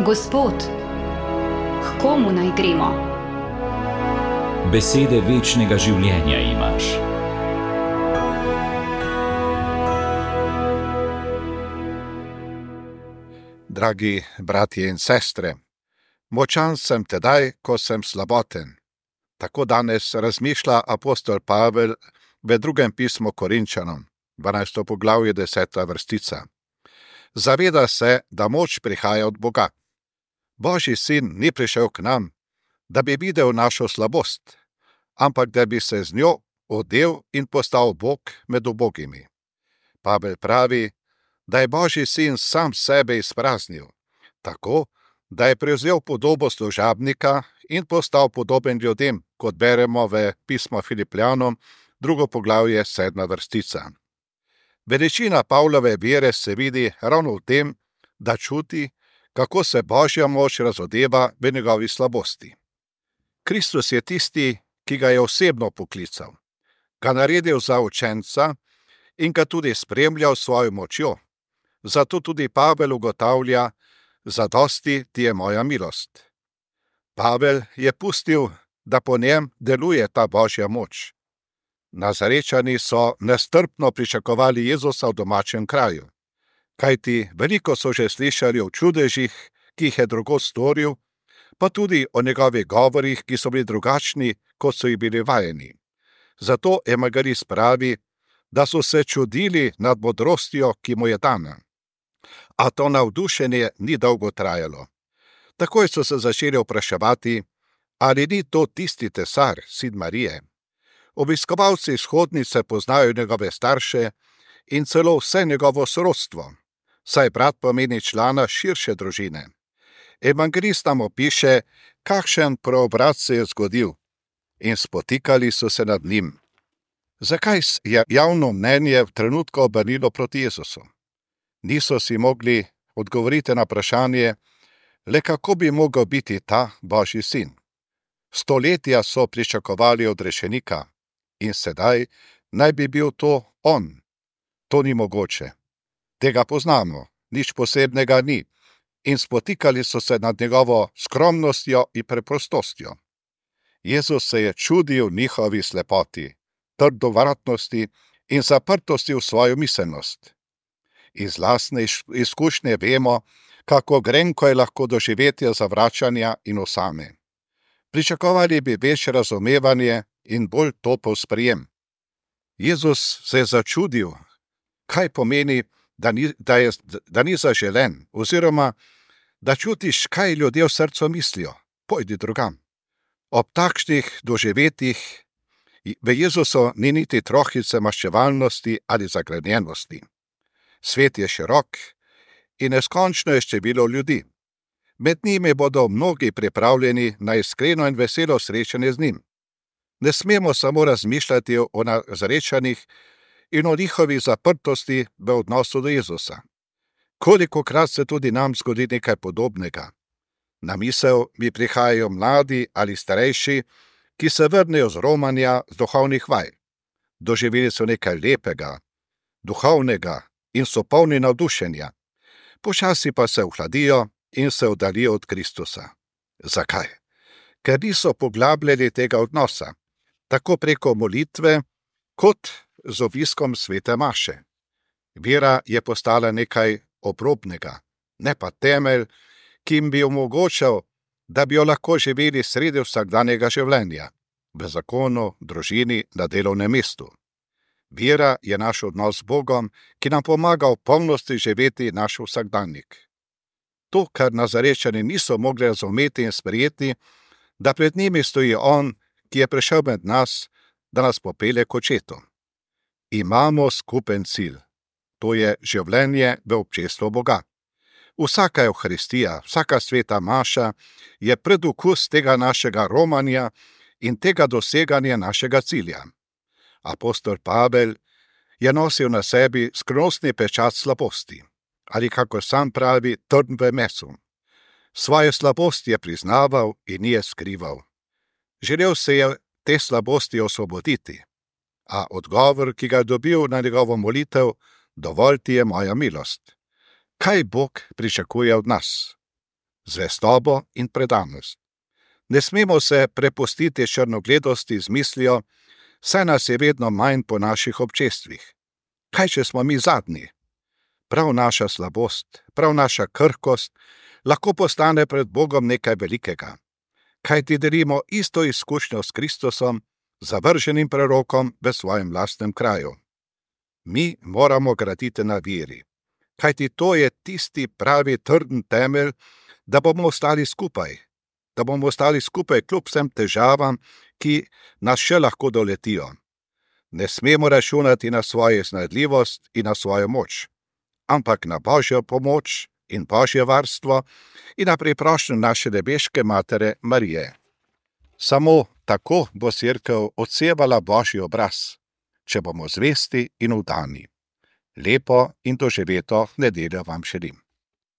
Gospod, k komu naj gremo? Besede večnega življenja imaš. Dragi bratje in sestre, močan sem tedaj, ko sem slaboten. Tako danes razmišlja apostol Pavel v drugem pismu Korinčanom, 12. poglavje, 10. vrstica. Zaveda se, da moč prihaja od Boga. Božji sin ni prišel k nam, da bi videl našo slabost, ampak da bi se z njo odel in postal Bog med ubogimi. Pavel pravi, da je Božji sin sam sebe izpraznil, tako, da je prevzel podobo služabnika in postal podoben ljudem, kot beremo v pismu Filipljanom, 2. poglavje, 7. vrstica. Veličina Pavlove vere se vidi ravno v tem, da čuti, kako se Božja moč razodeva v njegovi slabosti. Kristus je tisti, ki ga je osebno poklical, ga naredil za učenca in ga tudi spremljal s svojo močjo. Zato tudi Pavel ugotavlja, zadosti ti je moja milost. Pavel je pustil, da po njem deluje ta Božja moč. Nazarečani so nestrpno pričakovali Jezusa v domačem kraju, kajti veliko so že slišali o čudežih, ki jih je drugod storil, pa tudi o njegovih govorih, ki so bili drugačni, kot so jih bili vajeni. Zato evangelist pravi, da so se čudili nad modrostjo, ki mu je dana. A to navdušenje ni dolgo trajalo. Takoj so se začeli vpraševati, ali ni to tisti tesar, sin Marije. Obiskovalci izhodnice poznajo njegove starše in celo vse njegovo sorodstvo, saj brat pomeni člana širše družine. Evangelist nam opiše, kakšen preobrat se je zgodil, in spotikali so se nad njim. Zakaj je javno mnenje v trenutku obrnilo proti Jezusu? Niso si mogli odgovoriti na vprašanje, le kako bi mogel biti ta Božji sin. Stoletja so pričakovali odrešenika in sedaj naj bi bil to on. To ni mogoče. Tega poznamo, nič posebnega ni, in spotikali so se nad njegovo skromnostjo in preprostostjo. Jezus se je čudil njihovi slepoti, trdovratnosti in zaprtosti v svojo miselnost. Iz lastne izkušnje vemo, kako grenko je lahko doživetje zavračanja in osame. Pričakovali bi več razumevanje in bolj topel sprejem. Jezus se je začudil, kaj pomeni, da ni zaželen, oziroma da čutiš, kaj ljudje v srcu mislijo, pojdi drugam. Ob takšnih doživetjih v Jezusu ni niti trohice maščevalnosti ali zagrenjenosti. Svet je širok in neskončno je število ljudi. Med njimi bodo mnogi pripravljeni na iskreno in veselo srečanje z njim. Ne smemo samo razmišljati o nazarečanih in o njihovi zaprtosti v odnosu do Jezusa. Kolikokrat se tudi nam zgodi nekaj podobnega. Na misel mi prihajajo mladi ali starejši, ki se vrnejo z romanja z duhovnih vaj. Doživeli so nekaj lepega, duhovnega in so polni navdušenja. Počasi pa se ohladijo in se oddaljijo od Kristusa. Zakaj? Ker niso poglabljali tega odnosa, tako preko molitve, kot z obiskom svete maše. Vera je postala nekaj obrobnega, ne pa temelj, ki jim bi omogočal, da bi jo lahko živeli sredi vsakdanjega življenja, v zakonu, družini, na delovnem mestu. Vera je naš odnos z Bogom, ki nam pomaga v polnosti živeti naš vsakdanjik. To, kar Nazarečani niso mogli razumeti in sprejeti, da pred njimi stoji on, ki je prišel med nas, da nas popelje k očetu. Imamo skupen cilj, to je življenje v občestvu Boga. Vsaka Evharistija, vsaka sveta maša je predokus tega našega romanja in tega doseganja našega cilja. Apostol Pavel je nosil na sebi skrivnostni pečat slabosti, ali kako sam pravi, trn v mesu. Svojo slabost je priznaval in ni je skrival. Želel se je te slabosti osvoboditi, a odgovor, ki ga je dobil na njegovo molitev, dovolj ti je moja milost. Kaj Bog pričakuje od nas? zvestobo in predanost. Ne smemo se prepustiti črnogledosti z mislijo, saj nas je vedno manj po naših občestvih. Kaj, če smo mi zadnji? Prav naša slabost, prav naša krhkost lahko postane pred Bogom nekaj velikega. Kajti delimo isto izkušnjo s Kristusom, zavrženim prerokom v svojem lastnem kraju. Mi moramo graditi na veri, kajti to je tisti pravi trden temelj, da bomo ostali skupaj, kljub vsem težavam, ki nas še lahko doletijo. Ne smemo računati na svojo iznajdljivost in na svojo moč, ampak na Božjo pomoč in Božje varstvo in na priprošnjo naše nebeške matere Marije. Samo tako bo Cerkev odsevala Božji obraz, če bomo zvesti in vdani. Lepo in doživeto nedeljo vam želim.